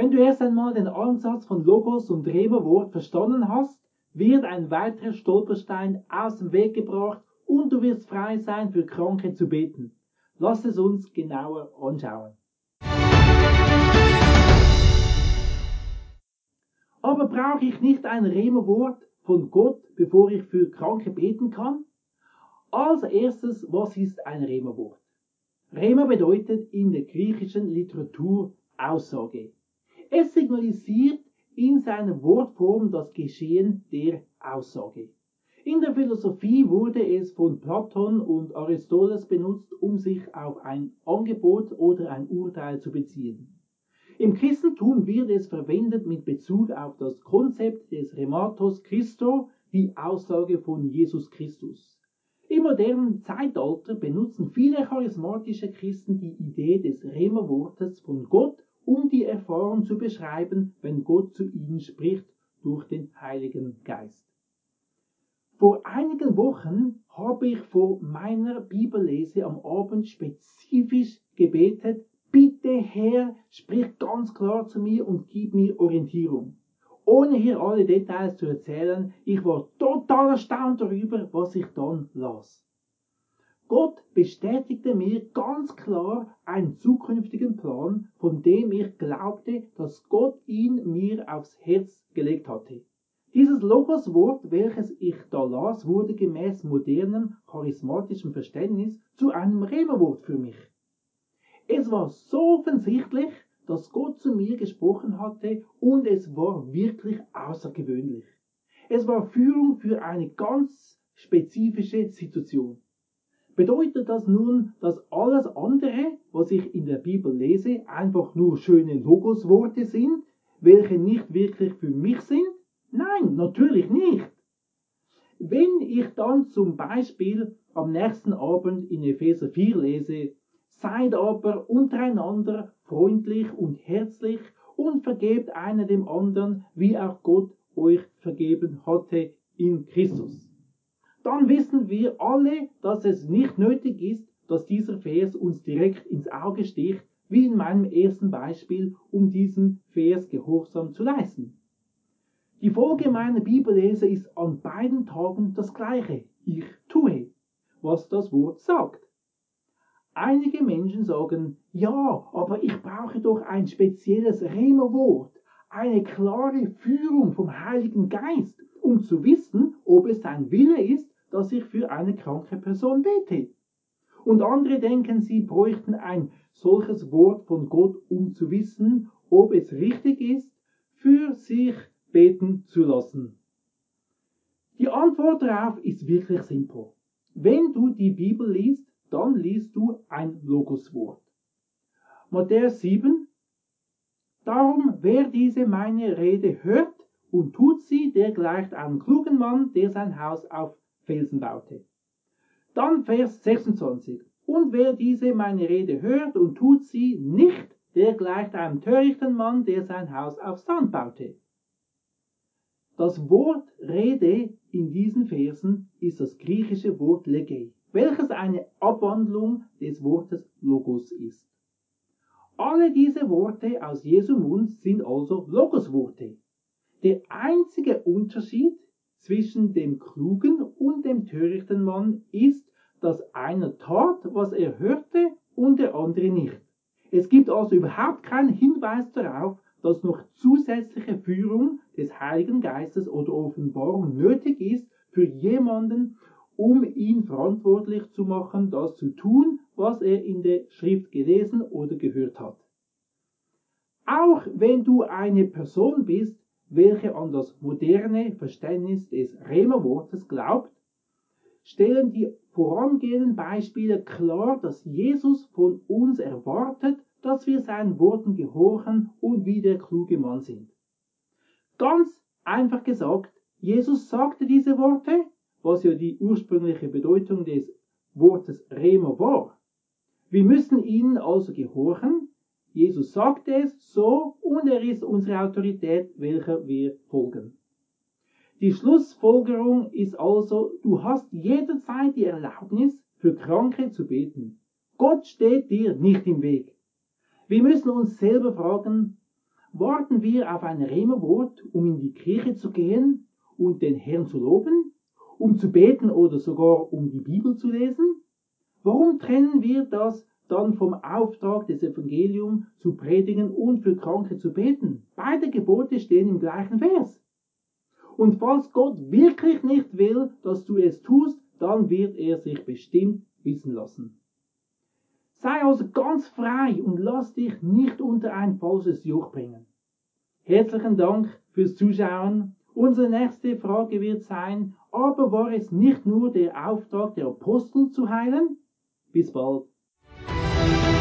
Wenn du erst einmal den Ansatz von Logos und Rema-Wort verstanden hast, wird ein weiterer Stolperstein aus dem Weg gebracht und du wirst frei sein, für Kranke zu beten. Lass es uns genauer anschauen. Aber brauche ich nicht ein Rema-Wort von Gott, bevor ich für Kranke beten kann? Als erstes, was ist ein Rema-Wort? Rema bedeutet in der griechischen Literatur Aussage. Es signalisiert in seiner Wortform das Geschehen der Aussage. In der Philosophie wurde es von Platon und Aristoteles benutzt, um sich auf ein Angebot oder ein Urteil zu beziehen. Im Christentum wird es verwendet mit Bezug auf das Konzept des Rematos Christo, die Aussage von Jesus Christus. Im modernen Zeitalter benutzen viele charismatische Christen die Idee des Rema-Wortes von Gott, um die Erfahrung zu beschreiben, wenn Gott zu ihnen spricht durch den Heiligen Geist. Vor einigen Wochen habe ich vor meiner Bibellese am Abend spezifisch gebetet: Bitte Herr, sprich ganz klar zu mir und gib mir Orientierung. Ohne hier alle Details zu erzählen, ich war total erstaunt darüber, was ich dann las. Gott bestätigte mir ganz klar einen zukünftigen Plan, von dem ich glaubte, dass Gott ihn mir aufs Herz gelegt hatte. Dieses Logos-Wort, welches ich da las, wurde gemäß modernem, charismatischem Verständnis zu einem Rema-Wort für mich. Es war so offensichtlich, dass Gott zu mir gesprochen hatte, und es war wirklich außergewöhnlich. Es war Führung für eine ganz spezifische Situation. Bedeutet das nun, dass alles andere, was ich in der Bibel lese, einfach nur schöne Logosworte sind, welche nicht wirklich für mich sind? Nein, natürlich nicht. Wenn ich dann zum Beispiel am nächsten Abend in Epheser 4 lese: Seid aber untereinander freundlich und herzlich und vergebt einer dem anderen, wie auch Gott euch vergeben hatte in Christus, dann wissen wir alle, dass es nicht nötig ist, dass dieser Vers uns direkt ins Auge sticht, wie in meinem ersten Beispiel, um diesem Vers Gehorsam zu leisten. Die Folge meiner Bibellese ist an beiden Tagen das gleiche. Ich tue, was das Wort sagt. Einige Menschen sagen: Ja, aber ich brauche doch ein spezielles Rema-Wort, eine klare Führung vom Heiligen Geist, um zu wissen, ob es sein Wille ist, dass ich für eine kranke Person bete. Und andere denken, sie bräuchten ein solches Wort von Gott, um zu wissen, ob es richtig ist, für sich beten zu lassen. Die Antwort darauf ist wirklich simpel. Wenn du die Bibel liest, dann liest du ein Logoswort. Matthäus 7: Darum, wer diese meine Rede hört und tut sie, der gleicht einem klugen Mann, der sein Haus auf Felsen baute. Dann Vers 26. Und wer diese meine Rede hört und tut sie nicht, der gleicht einem törichten Mann, der sein Haus auf Sand baute. Das Wort Rede in diesen Versen ist das griechische Wort Legei, welches eine Abwandlung des Wortes Logos ist. Alle diese Worte aus Jesu Mund sind also Logosworte. Der einzige Unterschied zwischen dem klugen und dem törichten Mann ist, dass einer tat, was er hörte, und der andere nicht. Es gibt also überhaupt keinen Hinweis darauf, dass noch zusätzliche Führung des Heiligen Geistes oder Offenbarung nötig ist für jemanden, um ihn verantwortlich zu machen, das zu tun, was er in der Schrift gelesen oder gehört hat. Auch wenn du eine Person bist, welche an das moderne Verständnis des Rema-Wortes glaubt, stellen die vorangehenden Beispiele klar, dass Jesus von uns erwartet, dass wir seinen Worten gehorchen und wie der kluge Mann sind. Ganz einfach gesagt, Jesus sagte diese Worte, was ja die ursprüngliche Bedeutung des Wortes Rema war. Wir müssen ihnen also gehorchen. Jesus sagte es so, und er ist unsere Autorität, welcher wir folgen. Die Schlussfolgerung ist also: Du hast jederzeit die Erlaubnis, für Kranke zu beten. Gott steht dir nicht im Weg. Wir müssen uns selber fragen: Warten wir auf ein Rema-Wort, um in die Kirche zu gehen und den Herrn zu loben, um zu beten oder sogar um die Bibel zu lesen? Warum trennen wir das dann vom Auftrag des Evangeliums zu predigen und für Kranke zu beten? Beide Gebote stehen im gleichen Vers. Und falls Gott wirklich nicht will, dass du es tust, dann wird er sich bestimmt wissen lassen. Sei also ganz frei und lass dich nicht unter ein falsches Joch bringen. Herzlichen Dank fürs Zuschauen. Unsere nächste Frage wird sein, aber war es nicht nur der Auftrag der Apostel zu heilen? Bis bald.